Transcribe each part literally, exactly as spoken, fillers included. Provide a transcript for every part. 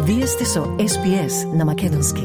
Вие сте со Ес Би Ес на Македонски.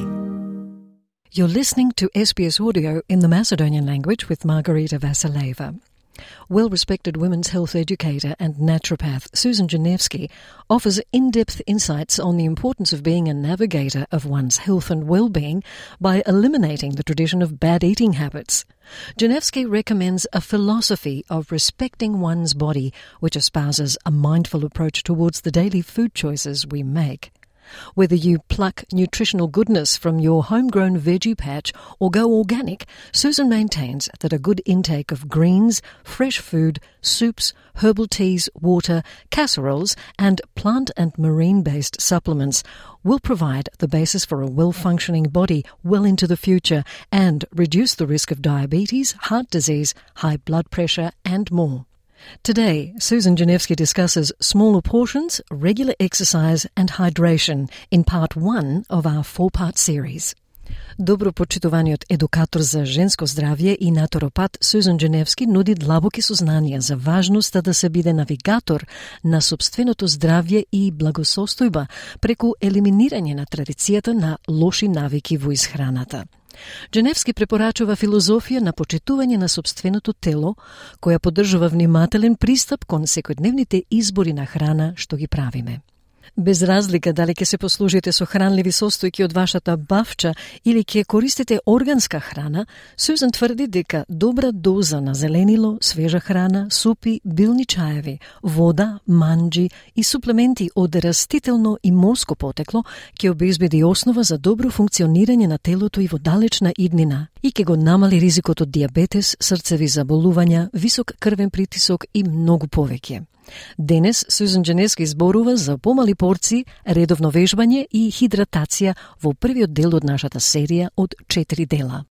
You're listening to S B S Audio in the Macedonian language with Margarita Vasileva. Well-respected women's health educator and naturopath Susan Janevsky offers in-depth insights on the importance of being a navigator of one's health and well-being by eliminating the tradition of bad eating habits. Janevsky recommends a philosophy of respecting one's body, which espouses a mindful approach towards the daily food choices we make. Whether you pluck nutritional goodness from your homegrown veggie patch or go organic, Susan maintains that a good intake of greens, fresh food, soups, herbal teas, water, casseroles and plant and marine-based supplements will provide the basis for a well-functioning body well into the future and reduce the risk of diabetes, heart disease, high blood pressure and more. Today, Susan Janevsky discusses smaller portions, regular exercise and hydration in part one of our four-part series. Добро почитуваниот едукатор за женско здравје и натуропат Сузан Дженевски нуди длабоки сознанија за важноста да се биде навигатор на сопственото здравје и благосостојба преку елиминирање на традицијата на лоши навики во исхраната. Дженевски препорачува филозофија на почитување на сопственото тело, која поддржува внимателен пристап кон секојдневните избори на храна што ги правиме. Без разлика дали ќе се послужите со хранливи состојки од вашата бавча или ќе користите органска храна, Сузан тврди дека добра доза на зеленило, свежа храна, супи, билни чаеви, вода, манџи и суплементи од растително и морско потекло ќе обезбеди основа за добро функционирање на телото и во далечна иднина и ќе го намали ризикот од дијабетес, срцеви заболувања, висок крвен притисок и многу повеќе. Денес Сузан Дженевски зборува за помали порции, редовно вежбање и хидратација во првиот дел од нашата серија од четири дела.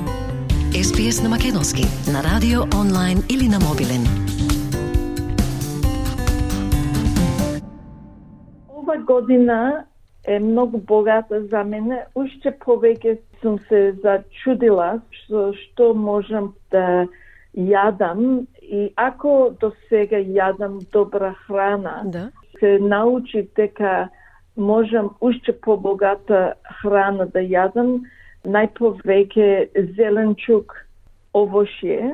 Ес Би Ес на Македонски, на радио, онлайн или на мобилен. Ова година е многу богата за мене. Уште повеќе сум се зачудила што, што можам да јадам и ако до сега јадам добра храна, да. Се научив дека можам уште побогата храна да јадам, најповеќе зеленчук, овошје.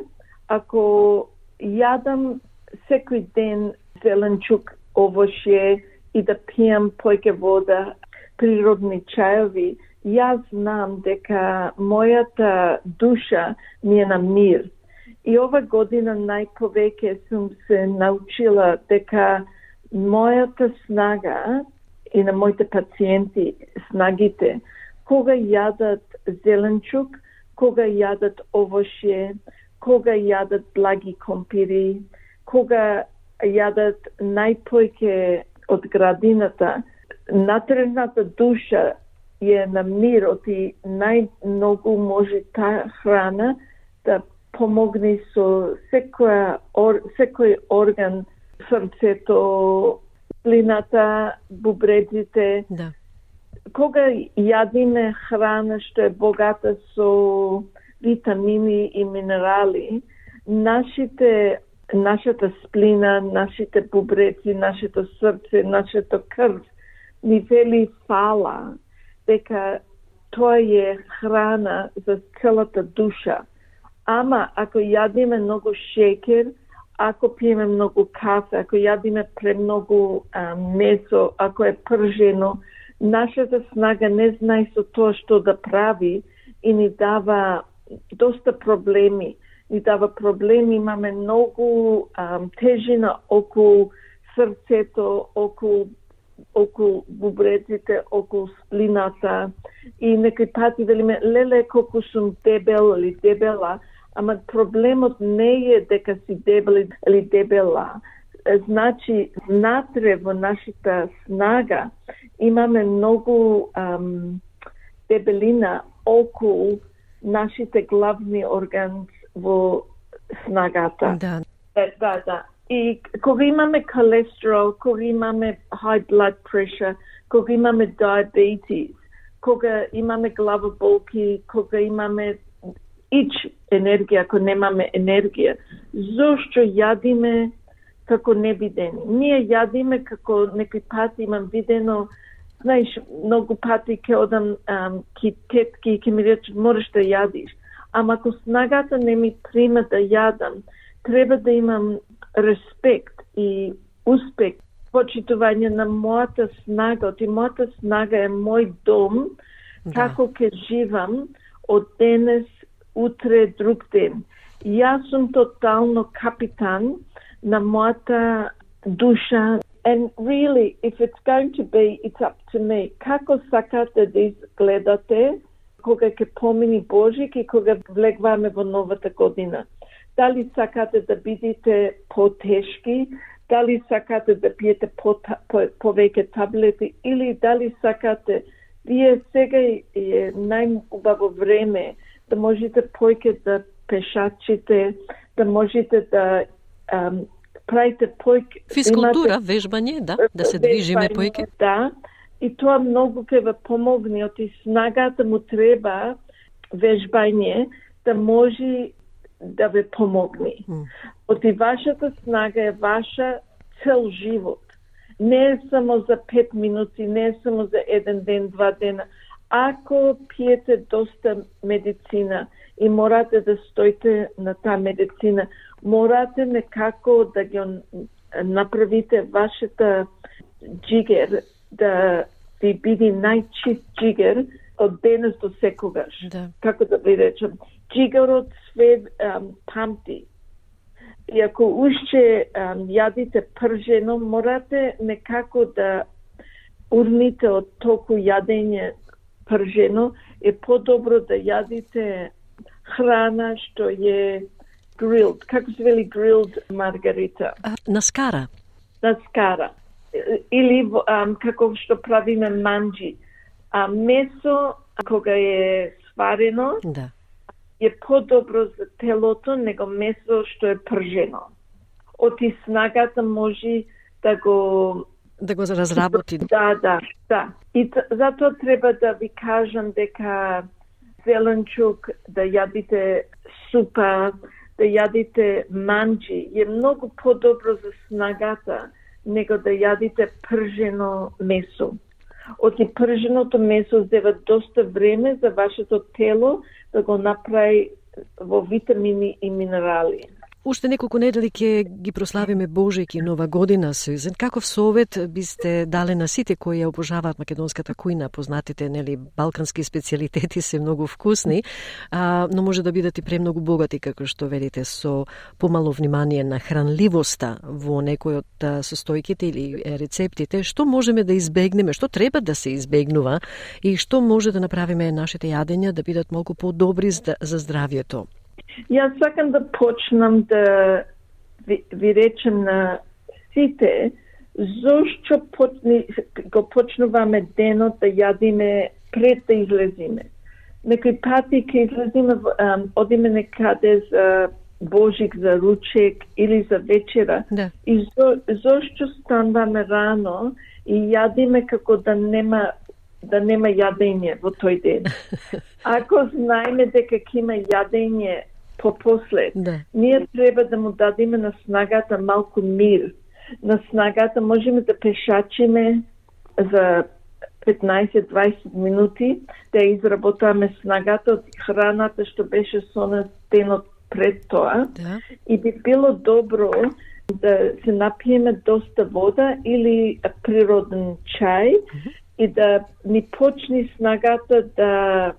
Ако јадам секој ден зеленчук, овошје и да пијам појќе вода, природни чаеви, јас знам дека мојата душа ми е на мир. И ова година најповеќе сум се научила дека мојата снага и на моите пациенти снагите, кога јадат зеленчук, кога јадат овошје, кога јадат благи компири, кога јадат најпојќе од градината, натрената душа е на мирот и најмногу може таа храна да помогне со секоја, ор, секој орган, срцето, плината, бубреците. Да. Кога јадиме храна што е богата со витамини и минерали, нашите, нашата сплина, нашите бубреци, нашето срце, нашето крв ни вели фала, дека тоа е храна за целата душа. Ама ако јадиме многу шеќер, ако пиеме многу кафе, ако јадиме премногу а, месо, ако е пржено, нашата снага не знае со тоа што да прави и ни дава доста проблеми. Ни дава проблеми, имаме многу а, тежина околу срцето, околу околу бубреците, околу сплината и некој пати велиме леле колку сум дебел или дебела, ама проблемот не е дека си дебел или дебела. Значи, внатре во нашата снага имаме многу ам, дебелина околу нашите главни органи во снагата. Да. Да, да. И кога имаме колестерол, кога имаме high blood pressure, кога имаме diabetes, кога имаме главоболки, кога имаме ич енергија, ако немаме енергија, зошто јадиме како невидени? Ние јадиме како некој пат имам видено Знаеш, многу пати ке одам ам, ки тетки и ке ми речат мораш да јадиш. Ама ако снагата не ми прима да јадам, треба да имам респект и успех, почитување на мојата снага. Оти мојата снага е мој дом, да. Како ке живам од денес, утре, друг ден. Јас сум тотално капитан на мојата душа. And really, if it's going to be, it's up to me. Како сакате да изгледате кога ќе помини Божик и кога влегваме во новата година? Дали сакате да бидете потешки, дали сакате да пиете по, по, повеќе таблети, или дали сакате, вие сега е најубаво време да можете појќе да пешачите, да можете да ам, правите појќе... Физкултура, вежбање, да, да се движиме појќе. Да, и тоа многу ќе ве помогне, оти снагата му треба вежбање да може да ве помогне. Mm. Оти вашата снага е ваша цел живот. Не е само за пет минути, не е само за еден ден, два дена. Ако пиете доста медицина и морате да стоите на таа медицина, морате некако да ги направите вашата джигер, да ви биде најчист джигер од денес до секогаш. Да. Како да ви речем, джигерот све um, памти. И ако уште um, јадите пржено, морате некако да урните од толку јадење пржено, е подобро да јадите храна што е grilled. Како се вели grilled маргарита? А, на скара. На скара. Или um, како што правиме манџи. А месо, кога е сварено, да. Е подобро за телото него месо што е пржено. Оти снагата може да го... Да го разработи. Да, да, да. И затоа треба да ви кажам дека зеленчук, да јадите супа, да јадите манџи, е многу подобро за снагата, него да јадите пржено месо. Оти прженото месо зева доста време за вашето тело да го направи во витамини и минерали. Уште неколку недели ќе ги прославиме Божик и Нова година, Сюзан. Каков совет бисте дале на сите кои ја обожаваат македонската кујна? Познатите, нели, балкански специјалитети се многу вкусни, а, но може да бидат и премногу богати, како што велите, со помало внимание на хранливоста во некој од состојките или рецептите. Што можеме да избегнеме, што треба да се избегнува и што може да направиме нашите јадења да бидат малку подобри за здравието? Јас сакам да почнам да ви, ви речем на сите зошто почни, го почнуваме денот да јадиме пред да излезиме. Некои пати ке излезиме, одиме некаде за Божик, за ручек или за вечера. Да. И зо, зошто станваме рано и јадиме како да нема да нема јадење во тој ден. Ако знаеме дека ќе има јадење попослед, да. Ние треба да му дадеме на снагата малку мир. На снагата можеме да пешачиме за петнаесет до дваесет минути, да изработаме снагата од храната што беше со нас денот пред тоа. Да. И би било добро да се напиеме доста вода или природен чај, mm-hmm. и да ни почне снагата да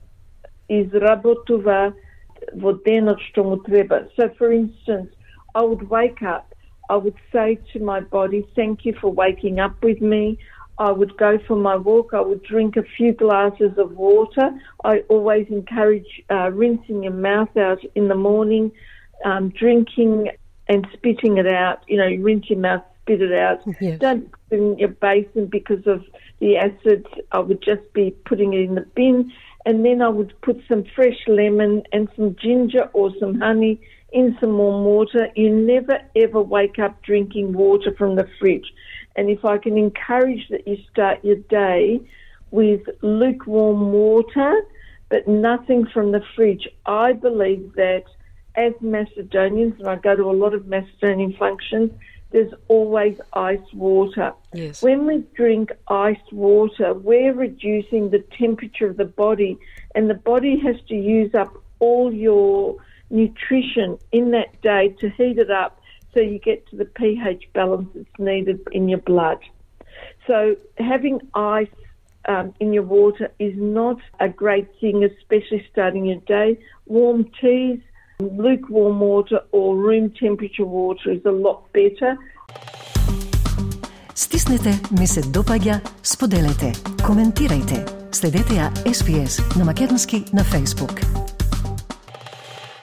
изработува во денот што му треба. So for instance, I would wake up, I would say to my body, thank you for waking up with me. I would go for my walk, I would drink a few glasses of water. I always encourage uh, rinsing your mouth out in the morning, um, drinking and spitting it out. You know, rinse your mouth, spit it out. Yes. Don't put it in your basin because of the acids. I would just be putting it in the bin, and then I would put some fresh lemon and some ginger or some honey in some warm water. You never ever wake up drinking water from the fridge. And if I can encourage that you start your day with lukewarm water, but nothing from the fridge, I believe that as Macedonians, and I go to a lot of Macedonian functions, there's always ice water. Yes. When we drink iced water, we're reducing the temperature of the body, and the body has to use up all your nutrition in that day to heat it up so you get to the pH balance that's needed in your blood. So having ice um, in your water is not a great thing, especially starting your day. Warm teas, lukewarm water or room temperature water is a lot better. Стиснете, ми се допаѓа, споделете, коментирајте. Следете ја Ес Би Ес на македонски на Facebook.